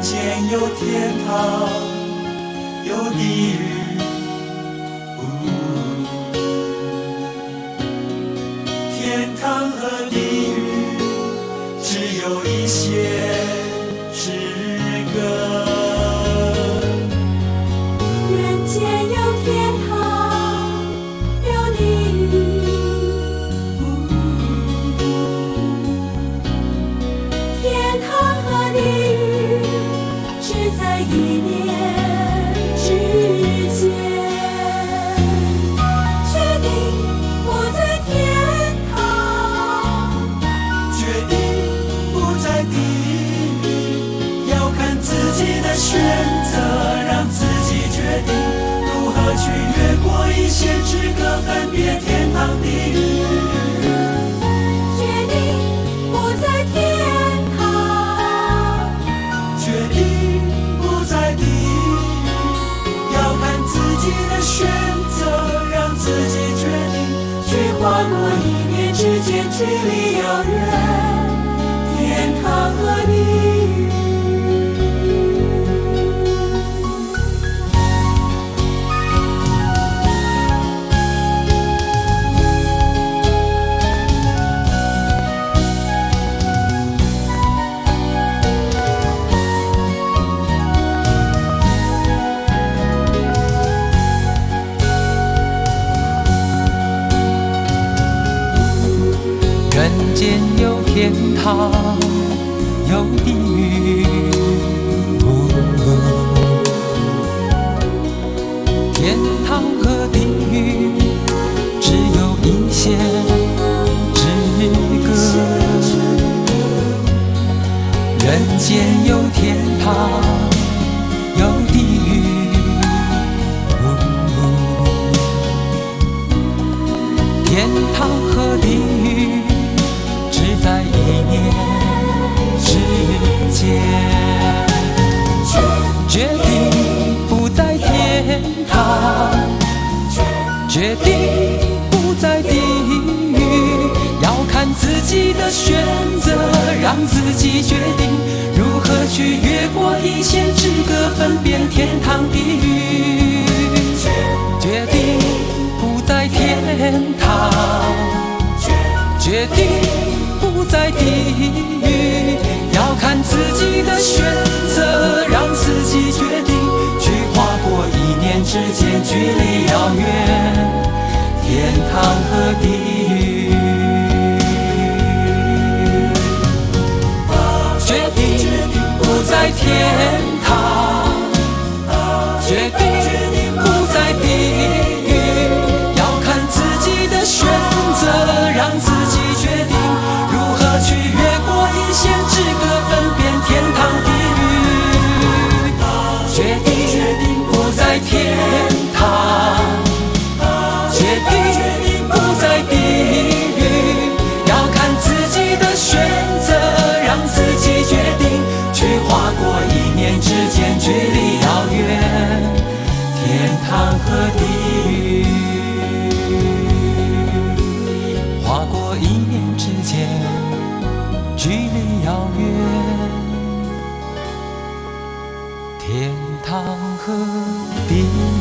间有天堂，有地狱。天堂和地狱只有一线之隔。 人间有天堂，有地狱。天堂和地狱只在一念之间。决定不在天堂， 决定不在地狱，要看自己的选择，让自己决定如何去越过一线之隔，分别天堂地狱。 决定不在天堂， 决定不在地狱，要看自己的选择，让自己决定去跨过一念之间距离遥远，天堂和地狱。 人间有天堂，有地狱。天堂和地狱只有一线之隔。人间有天堂，有地狱。天堂和地狱只在一念之间。决定不在天堂，决定不在地狱，要看自己的选择，让自己决定如何去越过一线之隔，分辨天堂地狱。决定不在天堂，决定不在地狱，要看自己的选择，让自己决定去跨过一念之间距离遥远，天堂和地狱。决定不在天堂，决定不在地狱，要看自己的选择，让自己决定如何去越过一线之隔，分辨天堂地狱。决定不在天堂，决定不在地狱，要看自己的选择，让自己决定去跨过一念之间距离遥远，天堂和地狱。跨过一念之间距离遥远，天堂和地狱。